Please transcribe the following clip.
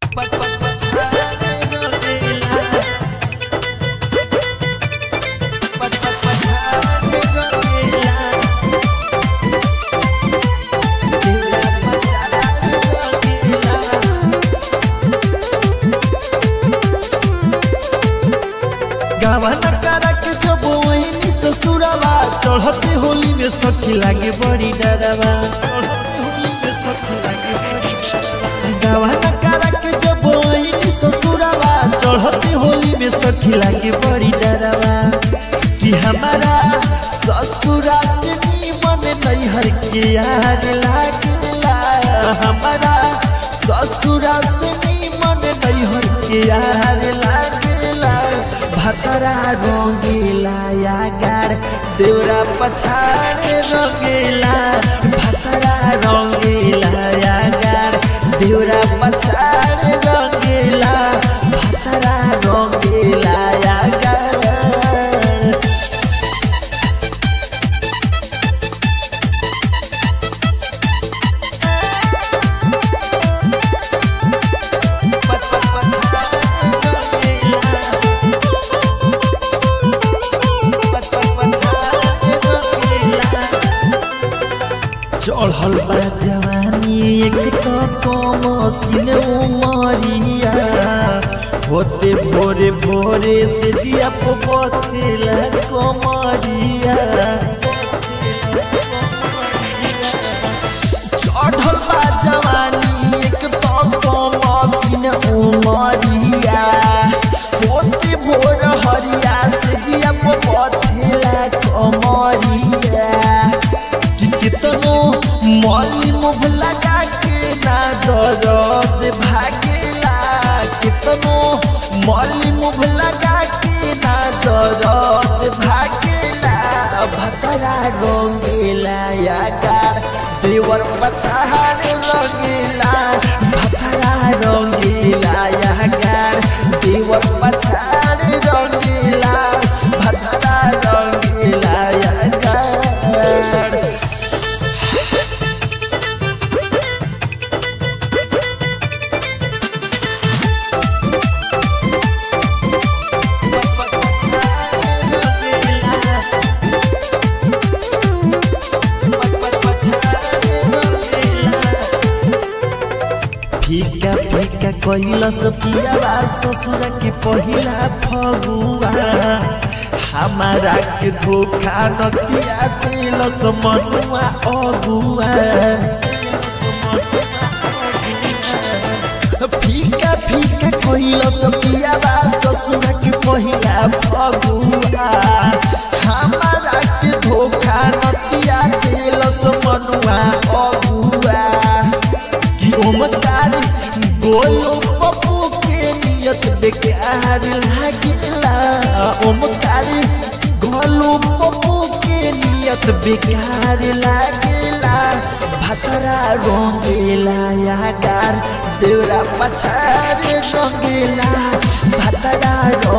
गावना करा के जब वही ससुरवा चढ़ते होली में सखी लागे बड़ी डरवा। गावना करा के जब वही ससुरवा चढ़ते होली में सखी लागे बड़ी डरवा। कि हमारा ससुरा से नीमन नैहर के यार लागेला। हमारा ससुरा से नीमन नैहर के यार लागेला। भतरा रंगीला या गाड़ देवरा पछाड़े रंगीला। भतरा रंगीला या गाड़ देवरा पछाड़े रंगीला। भतरा रंगीला या गाड़। चढ़ल बा जवानी एक तो कम सीने उमरिया। होते भोरे भोरे से जिया पथेला कमरिया। चढ़ल बा जवानी एक तो कम सीने उमरिया। होते भोर हरिया से जिया पथेला कमरिया। कितनो मौली मुँह लगा के ना दर्द भागेला। कितनो मौली मुँह लगा के ना दर्द भागेला। भतरा रंगीला या गाड़ देवर पछाड़े रंगीला। भतरा रंगीला या गाड़ देवर पछाड़े रंगीला। भतरा रंगीला या गाड़। फीका फीका कैलस पियावा ससुर के पहिला फगुआ। हमारा के धोखा नतिया दिलस मनुआ अगुआ। फीका फीका कैलस पियावा ससुर के पहिला फगुआ। हमारा के धोखा नतिया दिलस मनुआ अगुआ। ओमकार गोलू पप्पू के नियत बेकार लागेला। ओमकार गोलू पप्पू के नियत बेकार लागेला। भतरा रंगीला या गाड़ देवरा पछाड़े रंगीला। भतरा